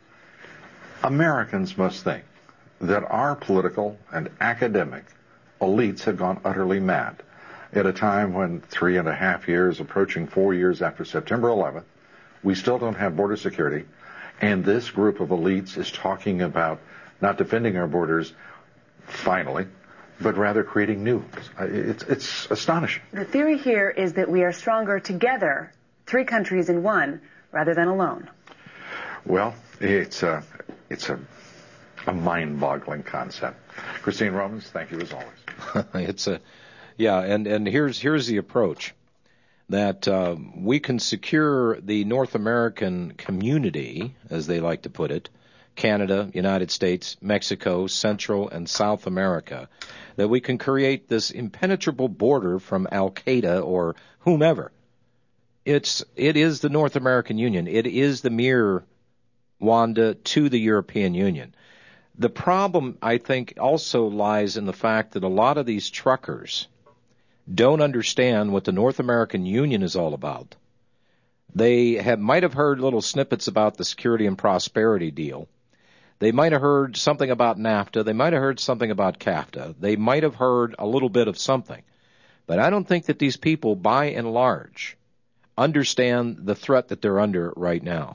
Americans must think that our political and academic elites have gone utterly mad at a time when three and a half years, approaching four years after September eleventh, we still don't have border security, and this group of elites is talking about not defending our borders, finally, but rather creating new ones. It's, it's astonishing. The theory here is that we are stronger together, three countries in one, rather than alone. Well, it's a, it's a, a mind-boggling concept. Christine Romans, thank you as always. It's a, yeah, and, and here's here's the approach. That uh, we can secure the North American community, as they like to put it, Canada, United States, Mexico, Central and South America, that we can create this impenetrable border from Al-Qaeda or whomever. It's, it is the North American Union. It is the mirror, Wanda, to the European Union. The problem, I think, also lies in the fact that a lot of these truckers don't understand what the North American Union is all about. They have, might have heard little snippets about the security and prosperity deal. They might have heard something about NAFTA. They might have heard something about CAFTA. They might have heard a little bit of something. But I don't think that these people, by and large, understand the threat that they're under right now.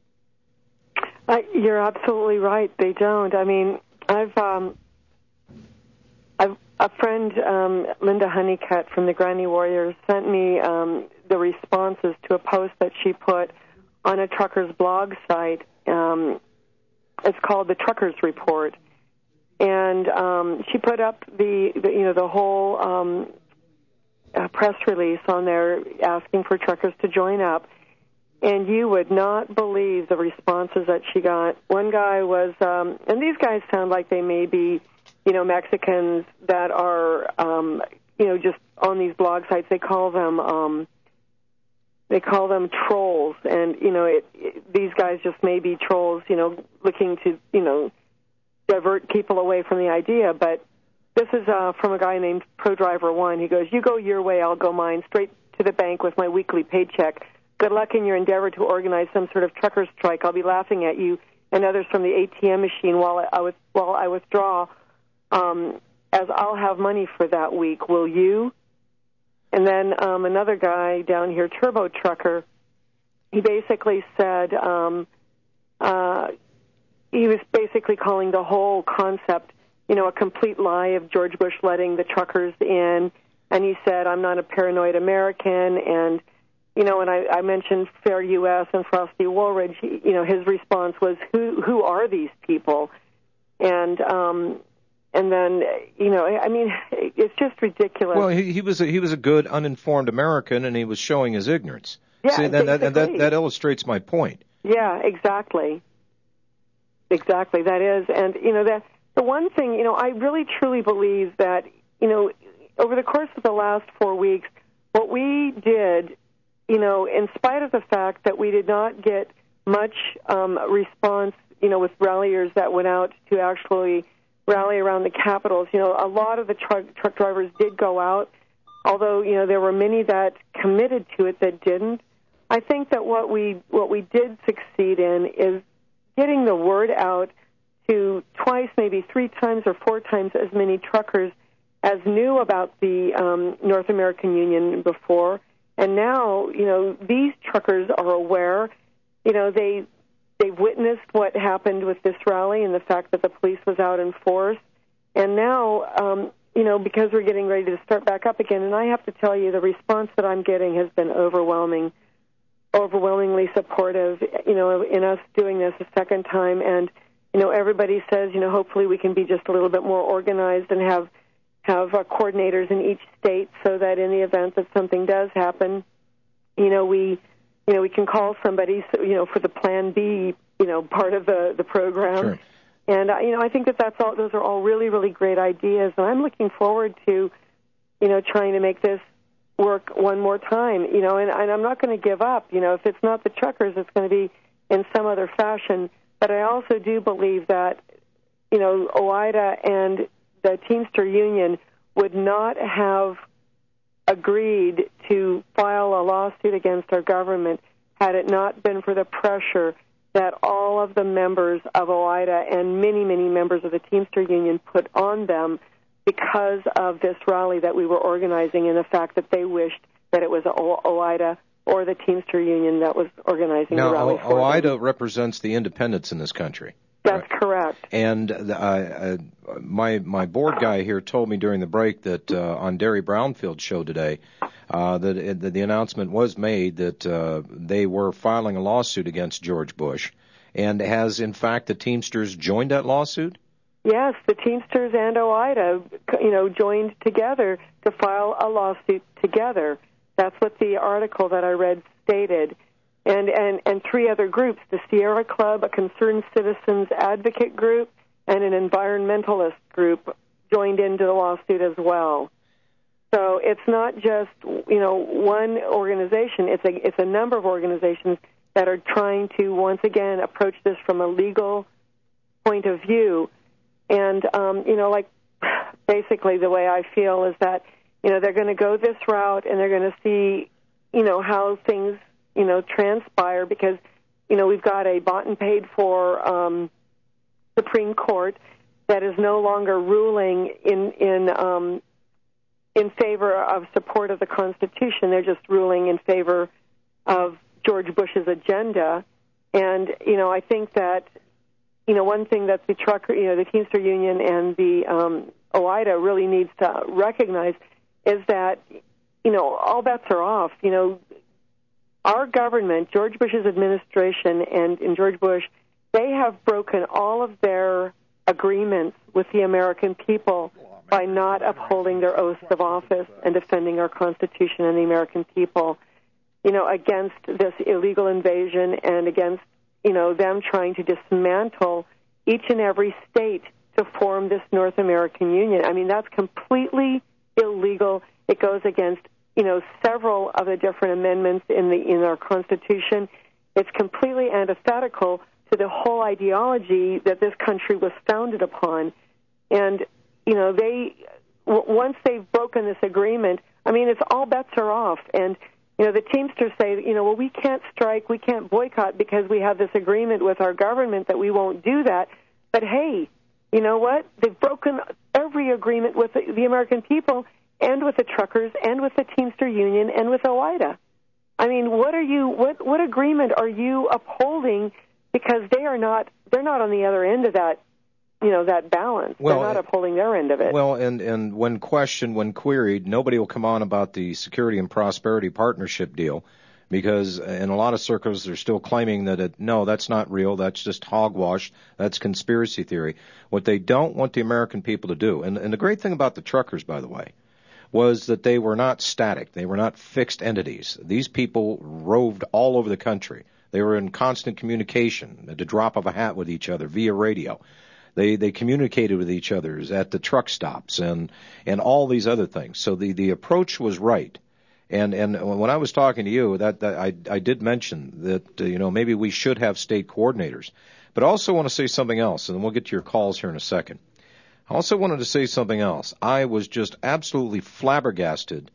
Uh, you're absolutely right. They don't. I mean, I've... Um I've, a friend, um, Linda Honeycutt from the Granny Warriors, sent me um, the responses to a post that she put on a trucker's blog site. Um, it's called the Truckers Report, and um, she put up the, the you know the whole um, uh, press release on there asking for truckers to join up. And you would not believe the responses that she got. One guy was, um, and these guys sound like they may be, you know, Mexicans that are, um, you know, just on these blog sites. They call them, um, they call them trolls. And, you know, it, it, these guys just may be trolls, you know, looking to, you know, divert people away from the idea. But this is uh, from a guy named ProDriver One. He goes, "You go your way, I'll go mine, straight to the bank with my weekly paycheck. Good luck in your endeavor to organize some sort of trucker strike. I'll be laughing at you and others from the A T M machine while I, I, while I withdraw, um, as I'll have money for that week. Will you?" And then um, another guy down here, Turbo Trucker, he basically said, um, uh, he was basically calling the whole concept, you know, a complete lie of George Bush letting the truckers in. And he said, "I'm not a paranoid American," and you know, and I, I mentioned Fair U S and Frosty Woolridge. He, you know, his response was, "Who who are these people?" And um, and then, you know, I mean, it's just ridiculous. Well, he, he was a, he was a good uninformed American, and he was showing his ignorance. Yeah, See, that, that, that that illustrates my point. Yeah, exactly. Exactly, that is, and you know, that the one thing, you know, I really truly believe that, you know, over the course of the last four weeks, what we did, you know, in spite of the fact that we did not get much um, response, you know, with ralliers that went out to actually rally around the capitals, you know, a lot of the truck, truck drivers did go out, although, you know, there were many that committed to it that didn't. I think that what we what we did succeed in is getting the word out to twice, maybe three times or four times as many truckers as knew about the um, North American Union before. And now, you know, these truckers are aware. You know, they, they've witnessed what happened with this rally and the fact that the police was out in force. And now, um, you know, because we're getting ready to start back up again, and I have to tell you, the response that I'm getting has been overwhelming, overwhelmingly supportive, you know, in us doing this a second time. And, you know, everybody says, you know, hopefully we can be just a little bit more organized and have have uh, coordinators in each state so that in the event that something does happen, you know, we, you know, we can call somebody, so, you know, for the Plan B, you know, part of the, the program. Sure. And, uh, you know, I think that that's all, those are all really, really great ideas. And I'm looking forward to, you know, trying to make this work one more time, you know, and, and I'm not going to give up. You know, if it's not the truckers, it's going to be in some other fashion. But I also do believe that, you know, OOIDA and the Teamster Union would not have agreed to file a lawsuit against our government had it not been for the pressure that all of the members of OOIDA and many, many members of the Teamster Union put on them because of this rally that we were organizing and the fact that they wished that it was OOIDA or the Teamster Union that was organizing now, the rally o- for OOIDA them. represents the independents in this country. That's correct. And uh, uh, my my board guy here told me during the break that uh, on Derry Brownfield's show today uh, that, it, that the announcement was made that uh, they were filing a lawsuit against George Bush. And has, in fact, the Teamsters joined that lawsuit? Yes, the Teamsters and OOIDA, you know, joined together to file a lawsuit together. That's what the article that I read stated. And, and, and three other groups, the Sierra Club, a concerned citizens advocate group, and an environmentalist group joined into the lawsuit as well. So it's not just, you know, one organization. It's a, it's a number of organizations that are trying to, once again, approach this from a legal point of view. And, um, you know, like basically the way I feel is that, you know, they're going to go this route and they're going to see, you know, how things, you know, transpire because, you know, we've got a bought and paid for um, Supreme Court that is no longer ruling in in um, in favor of support of the Constitution. They're just ruling in favor of George Bush's agenda. And, you know, I think that, you know, one thing that the trucker, you know, the Teamster Union and the um, OOIDA really needs to recognize is that, you know, all bets are off. You know, our government, George Bush's administration and, and George Bush, they have broken all of their agreements with the American people by not upholding their oaths of office and defending our Constitution and the American people, you know, against this illegal invasion and against, you know, them trying to dismantle each and every state to form this North American Union. I mean, that's completely illegal. It goes against, you know, several of the different amendments in the in our Constitution. It's completely antithetical to the whole ideology that this country was founded upon. And, you know, they w- once they've broken this agreement, I mean, it's all bets are off. And, you know, the Teamsters say, you know, well, we can't strike, we can't boycott because we have this agreement with our government that we won't do that. But, hey, you know what? They've broken every agreement with the, the American people and with the truckers and with the Teamster Union and with OOIDA. I mean, what are you, what, what agreement are you upholding? Because they are not, they're not on the other end of that, you know, that balance. Well, they're not upholding their end of it. Well, and, and when questioned, when queried, nobody will come on about the Security and Prosperity Partnership deal because in a lot of circles they're still claiming that, it, no, that's not real, that's just hogwash, that's conspiracy theory. What they don't want the American people to do, and, and the great thing about the truckers, by the way, was that they were not static. They were not fixed entities. These people roved all over the country. They were in constant communication at the drop of a hat with each other via radio. They they communicated with each other at the truck stops and and all these other things. So the, the approach was right. And and when I was talking to you, that, that I I did mention that uh, you know maybe we should have state coordinators. But I also want to say something else, and then we'll get to your calls here in a second. I also wanted to say something else. I was just absolutely flabbergasted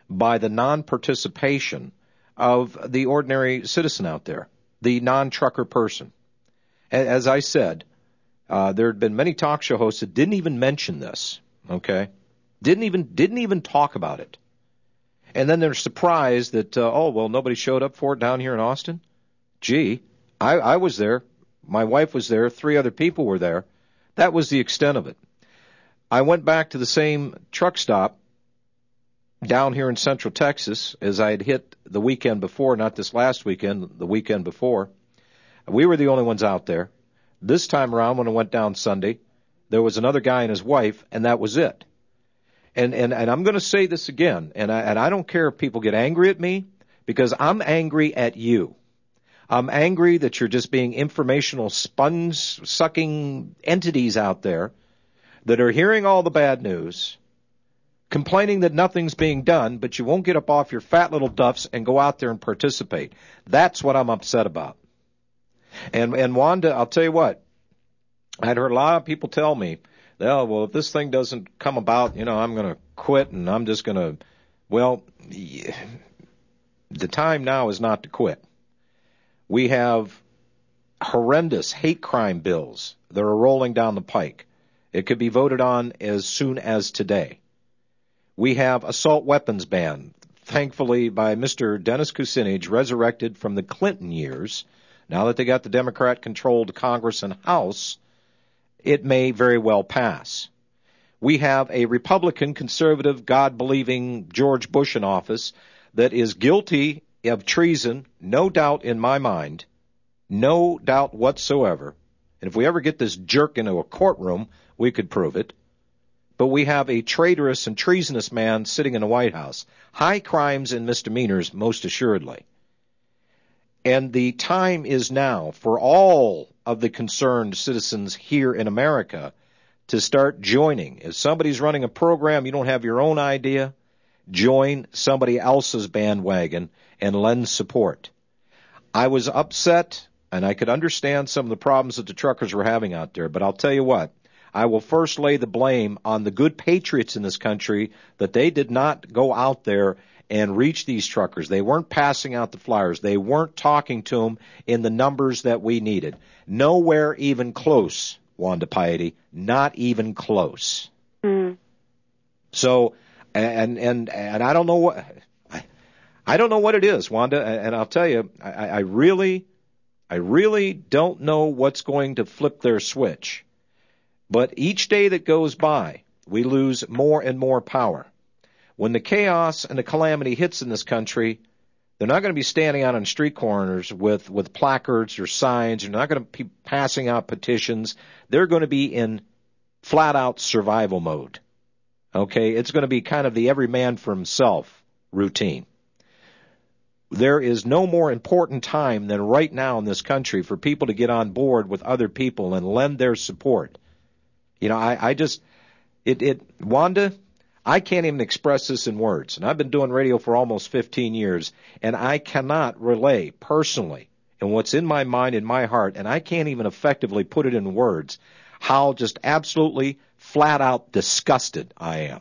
by the non-participation of the ordinary citizen out there, the non-trucker person. As I said, uh, there had been many talk show hosts that didn't even mention this, okay? Didn't even didn't even talk about it. And then they're surprised that, uh, oh, well, nobody showed up for it down here in Austin? Gee, I, I was there. My wife was there. Three other people were there. That was the extent of it. I went back to the same truck stop down here in Central Texas as I had hit the weekend before, not this last weekend, the weekend before. We were the only ones out there. This time around, when I went down Sunday, there was another guy and his wife, and that was it. And and, and I'm going to say this again, and I, and I don't care if people get angry at me, because I'm angry at you. I'm angry that you're just being informational sponge-sucking entities out there that are hearing all the bad news, complaining that nothing's being done, but you won't get up off your fat little duffs and go out there and participate. That's what I'm upset about. And and Wanda, I'll tell you what, I'd heard a lot of people tell me, oh, well, if this thing doesn't come about, you know, I'm going to quit and I'm just going to, well, the time now is not to quit. We have horrendous hate crime bills that are rolling down the pike. It could be voted on as soon as today. We have assault weapons ban, thankfully by Mister Dennis Kucinich, resurrected from the Clinton years. Now that they got the Democrat-controlled Congress and House, it may very well pass. We have a Republican, conservative, God-believing George Bush in office that is guilty of treason, no doubt in my mind, no doubt whatsoever. And if we ever get this jerk into a courtroom, we could prove it. But we have a traitorous and treasonous man sitting in the White House. High crimes and misdemeanors, most assuredly. And the time is now for all of the concerned citizens here in America to start joining. If somebody's running a program, you don't have your own idea, join somebody else's bandwagon and lend support. I was upset, and I could understand some of the problems that the truckers were having out there, but I'll tell you what, I will first lay the blame on the good patriots in this country that they did not go out there and reach these truckers. They weren't passing out the flyers. They weren't talking to them in the numbers that we needed. Nowhere even close, Wanda Piety, not even close. Mm. So, and and and I don't know what I, I don't know what it is, Wanda. And I'll tell you, I, I really, I really don't know what's going to flip their switch. But each day that goes by, we lose more and more power. When the chaos and the calamity hits in this country, they're not going to be standing out on street corners with, with placards or signs. They're not going to be passing out petitions. They're going to be in flat-out survival mode. Okay? It's going to be kind of the every man for himself routine. There is no more important time than right now in this country for people to get on board with other people and lend their support. You know, I, I just, it, it, Wanda, I can't even express this in words. And I've been doing radio for almost fifteen years, and I cannot relay personally and what's in my mind and my heart, and I can't even effectively put it in words, how just absolutely flat out disgusted I am.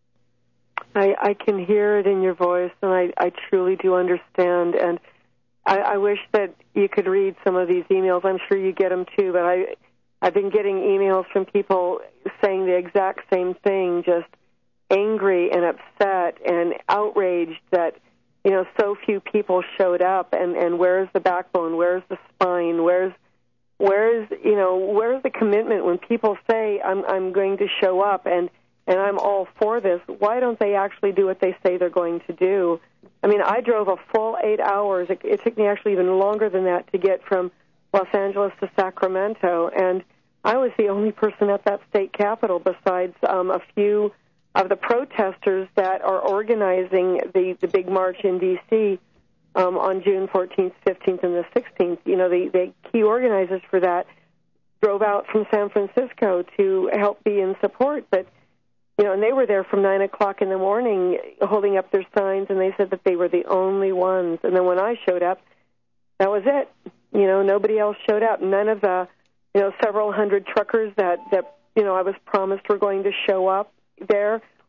I, I can hear it in your voice, and I, I truly do understand. And I, I wish that you could read some of these emails. I'm sure you get them too, but I, I've been getting emails from people saying the exact same thing, just angry and upset and outraged that, you know, so few people showed up, and, and where's the backbone, where's the spine, where's, where's, you know, where's the commitment when people say, I'm, I'm going to show up and, and I'm all for this, why don't they actually do what they say they're going to do? I mean, I drove a full eight hours. It, it took me actually even longer than that to get from Los Angeles to Sacramento, and I was the only person at that state capitol besides um, a few of the protesters that are organizing the, the big march in D C um, on June fourteenth, fifteenth, and the sixteenth. You know, the, the key organizers for that drove out from San Francisco to help be in support. But, you know, and they were there from nine o'clock in the morning holding up their signs, and they said that they were the only ones. And then when I showed up, that was it. You know, nobody else showed up. None of the, you know, several hundred truckers that, that you know, I was promised were going to show up there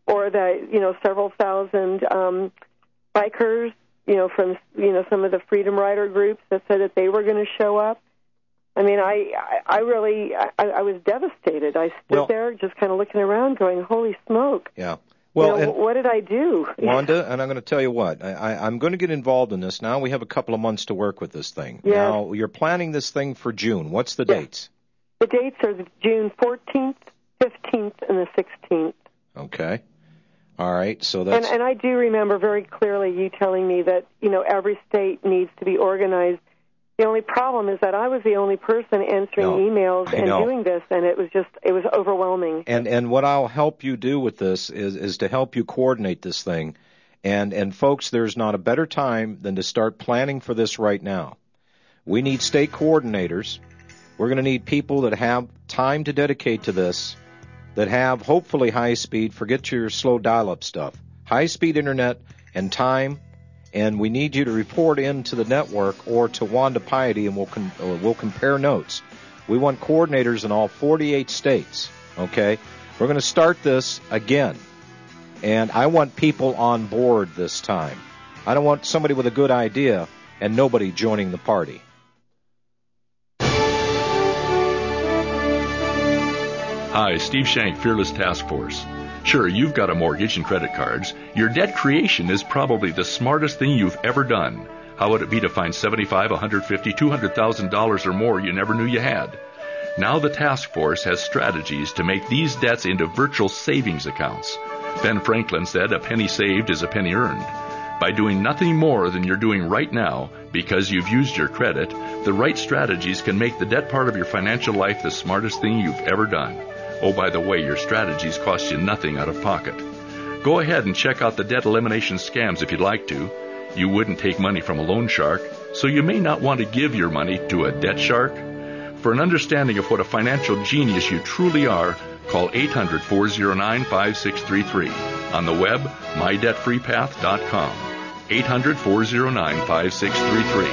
or that, you know, several thousand um, bikers, you know, from, you know, some of the Freedom Rider groups that said that they were going to show up. I mean, I, I really, I, I was devastated. I stood well, there just kind of looking around going, holy smoke. Yeah. Well, you know, and, what did I do? Wanda, and I'm going to tell you what, I, I, I'm going to get involved in this now. We have a couple of months to work with this thing. Yes. Now, you're planning this thing for June. What's the yes. dates? The dates are June fourteenth, fifteenth, and the sixteenth. Okay. All right, so that's... And, and I do remember very clearly you telling me that, you know, every state needs to be organized. The only problem is that I was the only person answering no, emails I and know. doing this, and it was just, it was overwhelming. And and what I'll help you do with this is, is to help you coordinate this thing. And, and folks, there's not a better time than to start planning for this right now. We need state coordinators. We're going to need people that have time to dedicate to this, that have hopefully high speed, forget your slow dial-up stuff, high speed internet and time. And we need you to report into the network or to Wanda Piety, and we'll com- or we'll compare notes. We want coordinators in all forty-eight states, okay? We're going to start this again, and I want people on board this time. I don't want somebody with a good idea and nobody joining the party. Hi, Steve Shank, Fearless Task Force. Sure, you've got a mortgage and credit cards. Your debt creation is probably the smartest thing you've ever done. How would it be to find seventy-five, one hundred fifty, two hundred thousand dollars or more you never knew you had? Now the task force has strategies to make these debts into virtual savings accounts. Ben Franklin said a penny saved is a penny earned. By doing nothing more than you're doing right now because you've used your credit, the right strategies can make the debt part of your financial life the smartest thing you've ever done. Oh, by the way, your strategies cost you nothing out of pocket. Go ahead and check out the debt elimination scams if you'd like to. You wouldn't take money from a loan shark, so you may not want to give your money to a debt shark. For an understanding of what a financial genius you truly are, call eight hundred, four oh nine, five six three three. On the web, my debt free path dot com. eight hundred, four oh nine, five six three three.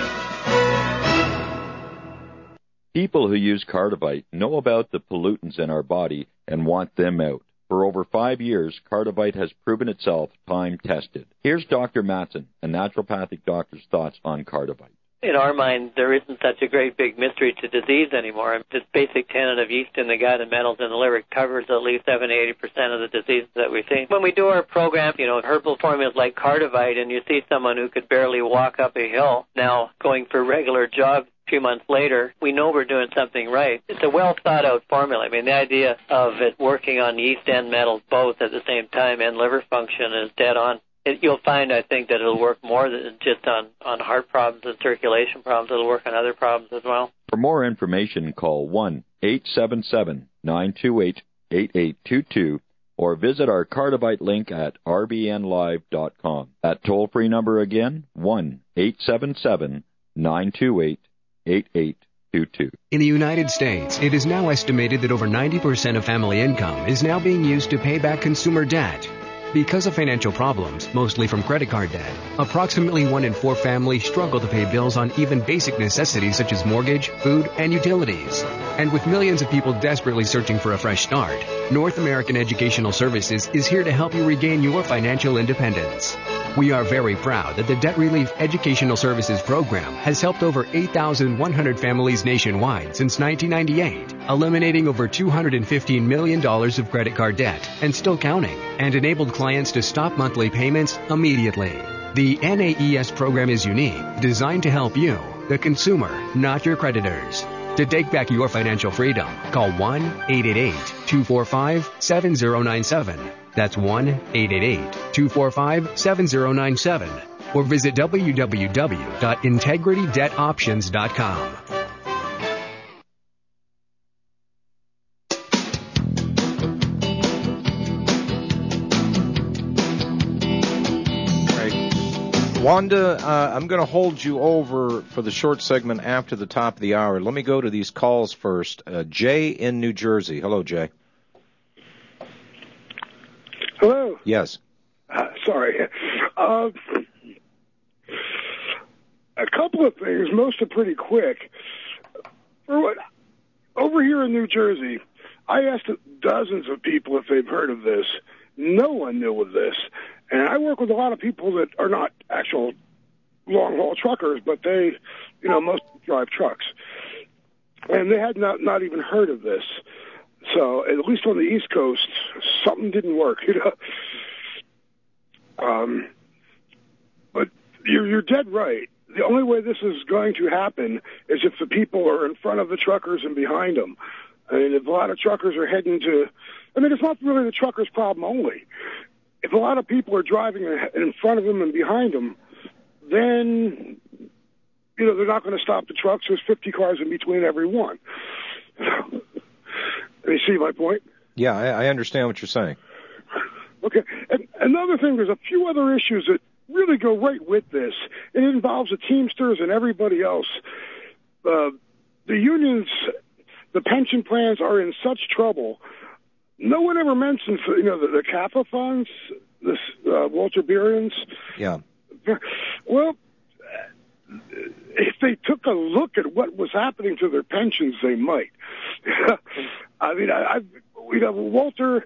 People who use Cardivite know about the pollutants in our body and want them out. For over five years, Cardivite has proven itself time-tested. Here's Doctor Matson, a naturopathic doctor's thoughts on Cardivite. In our mind, there isn't such a great big mystery to disease anymore. This basic tenet of yeast in the gut and metals in the liver covers at least seventy to eighty percent of the diseases that we see. When we do our program, you know, herbal formulas like Cardivite, and you see someone who could barely walk up a hill now going for regular jogs a few months later, we know we're doing something right. It's a well-thought-out formula. I mean, the idea of it working on yeast and metals both at the same time and liver function is dead on. It, you'll find, I think, that it'll work more than just on, on heart problems and circulation problems. It'll work on other problems as well. For more information, call one eight seven seven, nine two eight, eight eight two two or visit our Cardivite link at r b n live dot com. That toll-free number again, one eight seven seven, nine two eight, eight eight two two. In the United States, it is now estimated that over ninety percent of family income is now being used to pay back consumer debt. Because of financial problems, mostly from credit card debt, approximately one in four families struggle to pay bills on even basic necessities such as mortgage, food, and utilities. And with millions of people desperately searching for a fresh start, North American Educational Services is here to help you regain your financial independence. We are very proud that the Debt Relief Educational Services Program has helped over eight thousand one hundred families nationwide since nineteen ninety-eight, eliminating over two hundred fifteen million dollars of credit card debt and still counting, and enabled clients to stop monthly payments immediately. The N A E S program is unique, designed to help you, the consumer, not your creditors. To take back your financial freedom, call one eight eight eight, two four five, seven zero nine seven. That's one eight eight eight, two four five, seven zero nine seven. Or visit w w w dot integrity debt options dot com. Wanda, uh, I'm going to hold you over for the short segment after the top of the hour. Let me go to these calls first. Uh, Jay in New Jersey. Hello, Jay. Hello. Yes. Uh, sorry. Uh, a couple of things. Most are pretty quick. For what, over here in New Jersey, I asked dozens of people if they've heard of this. No one knew of this. And I work with a lot of people that are not actual long-haul truckers, but they, you know, most drive trucks. And they had not, not even heard of this. So at least on the East Coast, something didn't work, you know. Um, but you're, you're dead right. The only way this is going to happen is if the people are in front of the truckers and behind them. I mean, if a lot of truckers are heading to, I mean, it's not really the truckers' problem only. If a lot of people are driving in front of them and behind them, then, you know, they're not going to stop the trucks. There's fifty cars in between every one. You see my point? Yeah, I, I understand what you're saying. Okay. And another thing, there's a few other issues that really go right with this. It involves the Teamsters and everybody else. Uh, the unions, the pension plans are in such trouble. No one ever mentions, you know, the, the C A F A funds, this uh, Walter Behrens. Yeah. Well, if they took a look at what was happening to their pensions, they might. I mean, I, I, you know, Walter,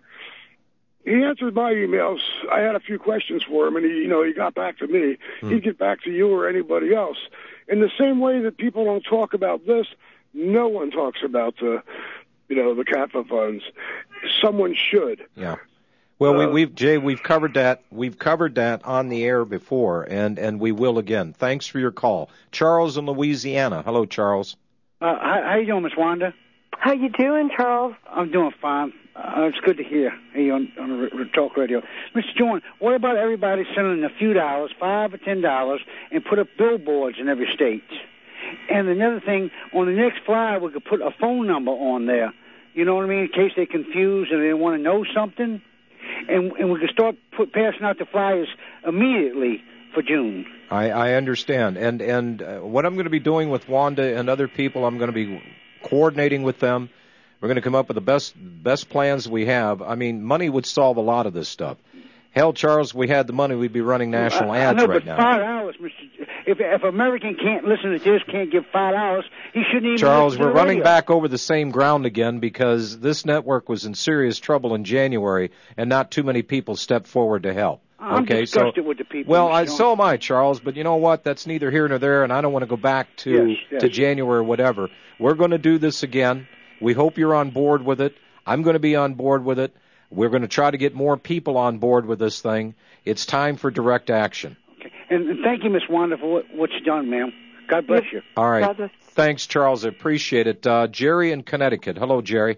he answered my emails. I had a few questions for him, and he, you know, he got back to me. Hmm. He'd get back to you or anybody else. In the same way that people don't talk about this, no one talks about the, you know, the C A F A funds. Someone should. Yeah. Well, we, Uh, we've Jay, we've covered that. We've covered that on the air before, and and we will again. Thanks for your call, Charles in Louisiana. Hello, Charles. Uh, how, how you doing, Miss Wanda? How you doing, Charles? I'm doing fine. Uh, it's good to hear you on, on the r- talk radio. Mister Jordan, what about everybody sending a few dollars, five or ten dollars, and put up billboards in every state? And another thing, on the next flyer, we could put a phone number on there. You know what I mean? In case they're confused and they want to know something. And, and we could start put, passing out the flyers immediately for June. I, I understand. And, and uh, what I'm going to be doing with Wanda and other people, I'm going to be coordinating with them. We're going to come up with the best best plans we have. I mean, money would solve a lot of this stuff. Hell, Charles, we had the money, we'd be running national I, ads I know, right but now. five hours, Mister If if American can't listen to this, can't give five hours, he shouldn't even. Charles, listen to we're the running radio. back over the same ground again because this network was in serious trouble in January, and not too many people stepped forward to help. I'm okay, disgusted so with the people. well, Mister I, Jones. so am I, Charles. But you know what? That's neither here nor there, and I don't want to go back to Yes, yes. to January or whatever. We're going to do this again. We hope you're on board with it. I'm going to be on board with it. We're going to try to get more people on board with this thing. It's time for direct action. Okay. And, and thank you, Miss Wanda, for what, what you've done, ma'am. God bless you. All right. God bless. Thanks, Charles. I appreciate it. Uh, Jerry in Connecticut. Hello, Jerry.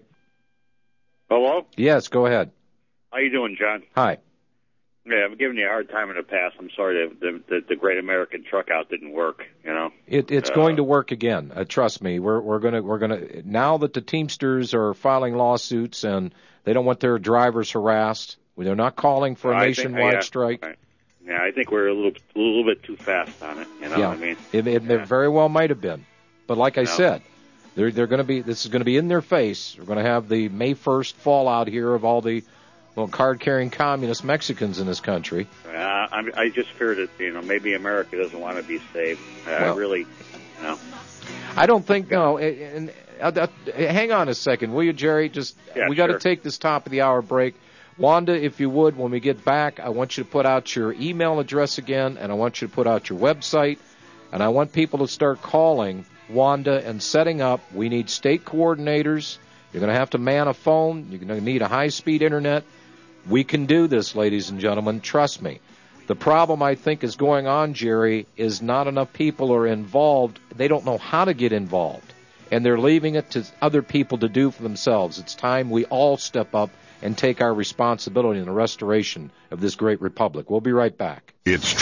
Hello? Yes, go ahead. How you doing, John? Hi. Yeah, I'm giving you a hard time in the past. I'm sorry that the, the, the Great American Truck Out didn't work, you know? It, it's Uh, going to work again. Uh, trust me. We're we're gonna we're gonna now that the Teamsters are filing lawsuits and they don't want their drivers harassed. They're not calling for a I think- nationwide yeah, strike. right. Yeah, I think we're a little a little bit too fast on it, you know yeah, what I mean? it, it, it very well might have been, but like I No. said, they're they're going to be. This is going to be in their face. We're going to have the May first fallout here of all the well card-carrying communist Mexicans in this country. Uh, I'm, I just fear that, you know, maybe America doesn't want to be saved. Uh, I Well- really, you know. I don't think no. And, and uh, uh, hang on a second, will you, Jerry? Just Yeah, we got to sure. take this top of the hour break. Wanda, if you would, when we get back, I want you to put out your email address again, and I want you to put out your website, and I want people to start calling Wanda and setting up. We need state coordinators. You're going to have to man a phone. You're going to need a high-speed internet. We can do this, ladies and gentlemen. Trust me. The problem, I think, is going on, Jerry, is not enough people are involved. They don't know how to get involved, and they're leaving it to other people to do for themselves. It's time we all step up and take our responsibility in the restoration of this great republic. We'll be right back. It's